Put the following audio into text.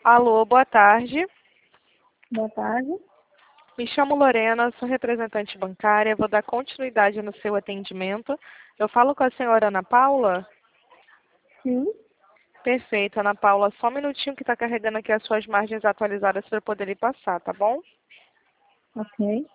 Alô, boa tarde. Boa tarde. Me chamo Lorena, sou representante bancária, vou dar continuidade no seu atendimento. Eu falo com a senhora Ana Paula? Sim. Perfeito, Ana Paula. Só um minutinho que está carregando aqui as suas margens atualizadas para eu poder lhe passar, tá bom? Ok.